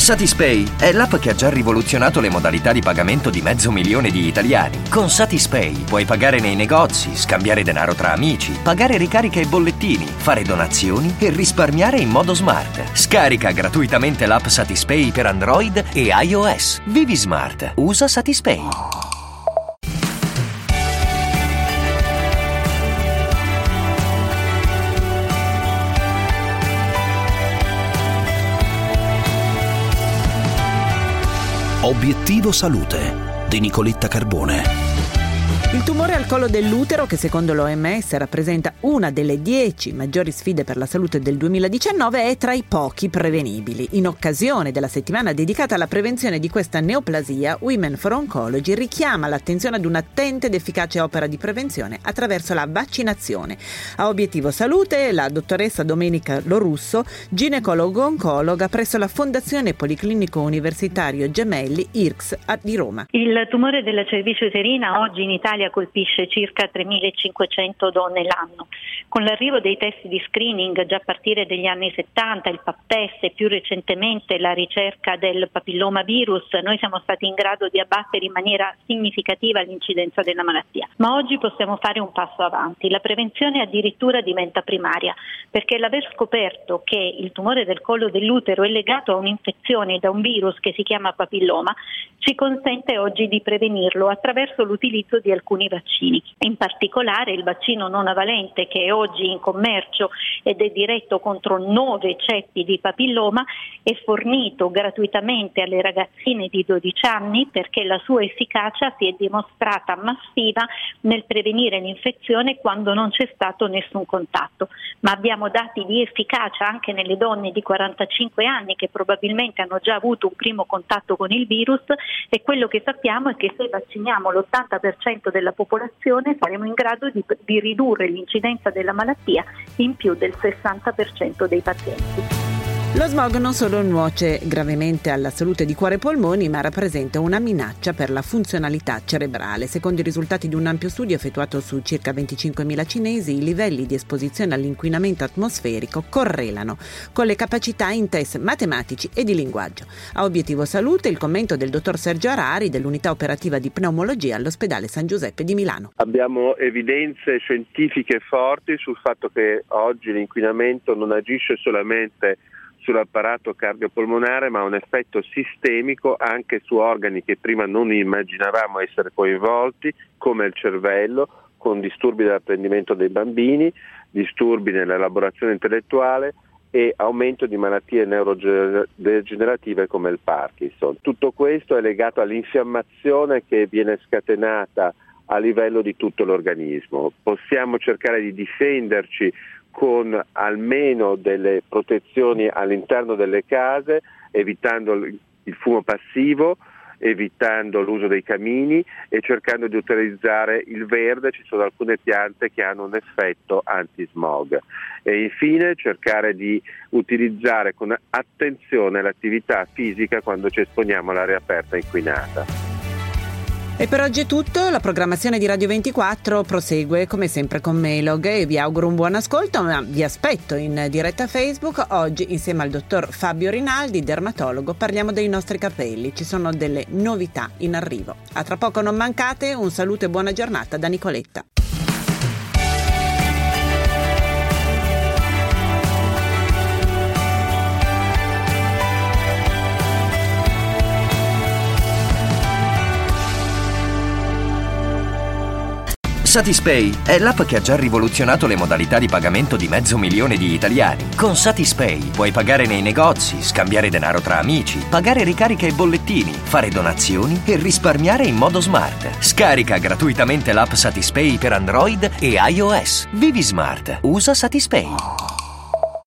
Satispay è l'app che ha già rivoluzionato le modalità di pagamento di 500.000 di italiani. Con Satispay puoi pagare nei negozi, scambiare denaro tra amici, pagare ricariche e bollettini, fare donazioni e risparmiare in modo smart. Scarica gratuitamente l'app Satispay per Android e iOS. Vivi smart. Usa Satispay. Obiettivo Salute di Nicoletta Carbone. Il tumore al collo dell'utero, che secondo l'OMS rappresenta una delle 10 maggiori sfide per la salute del 2019, è tra i pochi prevenibili. In occasione della settimana dedicata alla prevenzione di questa neoplasia, Women for Oncology richiama l'attenzione ad un'attenta ed efficace opera di prevenzione attraverso la vaccinazione. A Obiettivo Salute, la dottoressa Domenica Lorusso, ginecologo-oncologa presso la Fondazione Policlinico Universitario Gemelli IRCS di Roma. Il tumore della cervice uterina oggi in Italia colpisce circa 3.500 donne l'anno. Con l'arrivo dei test di screening già a partire dagli anni 70, il pap test e più recentemente la ricerca del papilloma virus, noi siamo stati in grado di abbattere in maniera significativa l'incidenza della malattia. Ma oggi possiamo fare un passo avanti. La prevenzione addirittura diventa primaria, perché l'aver scoperto che il tumore del collo dell'utero è legato a un'infezione da un virus che si chiama papilloma ci consente oggi di prevenirlo attraverso l'utilizzo di alcuni vaccini. In particolare il vaccino non avalente, che è oggi in commercio ed è diretto contro 9 ceppi di papilloma, è fornito gratuitamente alle ragazzine di 12 anni perché la sua efficacia si è dimostrata massiva nel prevenire l'infezione quando non c'è stato nessun contatto. Ma abbiamo dati di efficacia anche nelle donne di 45 anni che probabilmente hanno già avuto un primo contatto con il virus, e quello che sappiamo è che se vacciniamo l'80% della popolazione saremo in grado di ridurre l'incidenza della malattia in più del 60% dei pazienti. Lo smog non solo nuoce gravemente alla salute di cuore e polmoni, ma rappresenta una minaccia per la funzionalità cerebrale. Secondo i risultati di un ampio studio effettuato su circa 25.000 cinesi, i livelli di esposizione all'inquinamento atmosferico correlano con le capacità in test matematici e di linguaggio. A Obiettivo Salute il commento del dottor Sergio Arari dell'unità operativa di pneumologia all'ospedale San Giuseppe di Milano. Abbiamo evidenze scientifiche forti sul fatto che oggi l'inquinamento non agisce solamente sull'apparato cardiopolmonare, ma ha un effetto sistemico anche su organi che prima non immaginavamo essere coinvolti, come il cervello, con disturbi dell'apprendimento dei bambini, disturbi nell'elaborazione intellettuale e aumento di malattie neurodegenerative come il Parkinson. Tutto questo è legato all'infiammazione che viene scatenata a livello di tutto l'organismo. Possiamo cercare di difenderci con almeno delle protezioni all'interno delle case, evitando il fumo passivo, evitando l'uso dei camini e cercando di utilizzare il verde. Ci sono alcune piante che hanno un effetto anti-smog. E infine cercare di utilizzare con attenzione l'attività fisica quando ci esponiamo all'aria aperta inquinata. E per oggi è tutto, la programmazione di Radio 24 prosegue come sempre con Melog e vi auguro un buon ascolto, ma vi aspetto in diretta Facebook. Oggi insieme al dottor Fabio Rinaldi, dermatologo, parliamo dei nostri capelli, ci sono delle novità in arrivo. A tra poco, non mancate, un saluto e buona giornata da Nicoletta. Satispay è l'app che ha già rivoluzionato le modalità di pagamento di 500.000 di italiani. Con Satispay puoi pagare nei negozi, scambiare denaro tra amici, pagare ricariche e bollettini, fare donazioni e risparmiare in modo smart. Scarica gratuitamente l'app Satispay per Android e iOS. Vivi smart. Usa Satispay.